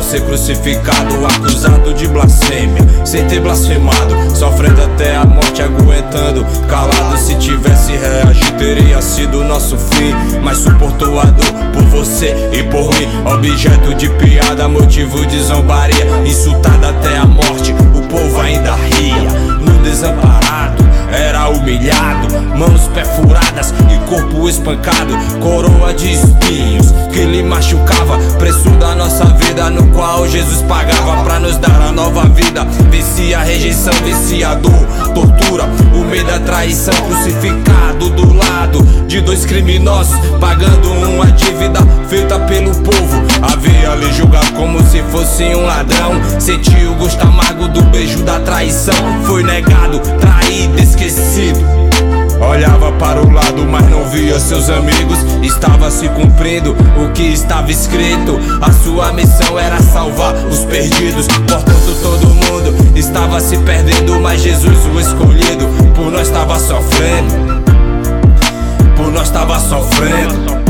ser crucificado, acusado de blasfêmia, sem ter blasfemado, sofrendo até a morte, aguentando calado. Se tivesse reagido teria sido nosso fim, mas suportou a dor por você e por mim. Objeto de piada, motivo de zombaria, insultado até a morte, o povo ainda ria. No desamparado, era humilhado, mãos perfuradas e corpo espancado, coroa de espinhos que lhe machucava, preço da nossa vida no qual Jesus pagava pra nos dar a nova vida. Vencia a rejeição, vencia a dor, tortura, o medo da traição, crucificado do lado de dois criminosos, pagando uma dívida feita pelo povo. Havia lhe julgado como se fosse um ladrão, sentiu o gosto amargo do beijo da traição, foi negado, traído, esquecido. Olhava para o lado, mas não via seus amigos. Estava se cumprindo o que estava escrito. A sua missão era salvar os perdidos. Portanto todo mundo estava se perdendo, mas Jesus, o escolhido, por nós estava sofrendo. Por nós estava sofrendo.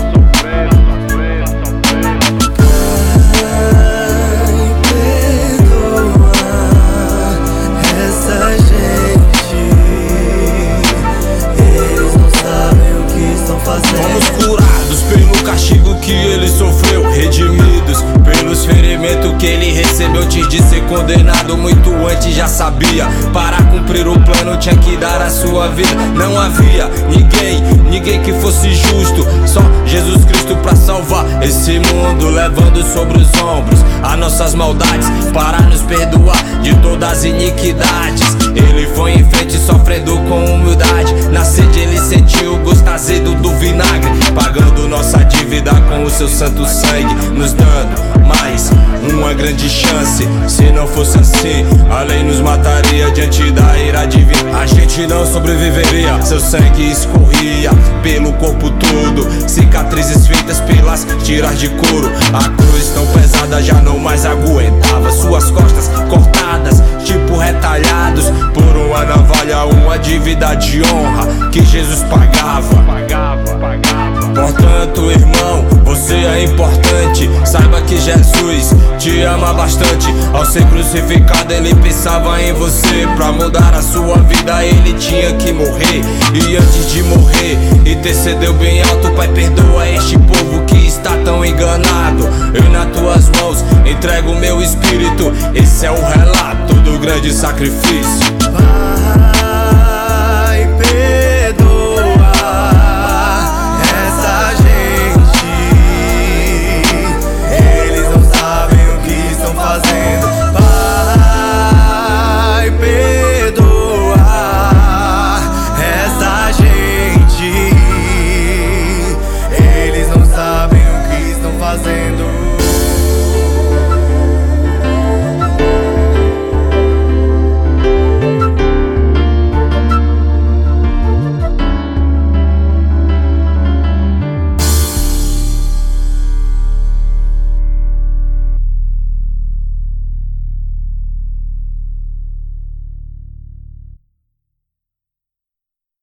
Fomos curados pelo castigo que ele sofreu, redimidos pelos ferimentos que ele recebeu. Antes de ser condenado, muito antes já sabia, para cumprir o plano tinha que dar a sua vida. Não havia ninguém que fosse justo, só Jesus Cristo pra salvar esse mundo, levando sobre os ombros as nossas maldades, para nos perdoar de todas as iniquidades. Ele foi em frente sofrendo com humildade, na sede ele sentiu o gosto azedo do vinagre, pagando nossa dívida com o seu santo sangue, nos dando mais uma grande chance. Se não fosse assim, a lei nos mataria diante da ira divina. A gente não sobreviveria, seu sangue escorria pelo corpo todo, cicatrizes feitas pelas tiras de couro. A cruz tão pesada já não mais aguentava, suas costas cortadas, tipo retalhados por uma navalha, uma dívida de honra que Jesus pagava. Portanto, irmão, você é importante, saiba que Jesus te ama bastante. Ao ser crucificado ele pensava em você, pra mudar a sua vida ele tinha que morrer. E antes de morrer, intercedeu bem alto: Pai, perdoa este povo que está tão enganado. Eu nas tuas mãos entrego o meu espírito. Esse é o relato do grande sacrifício.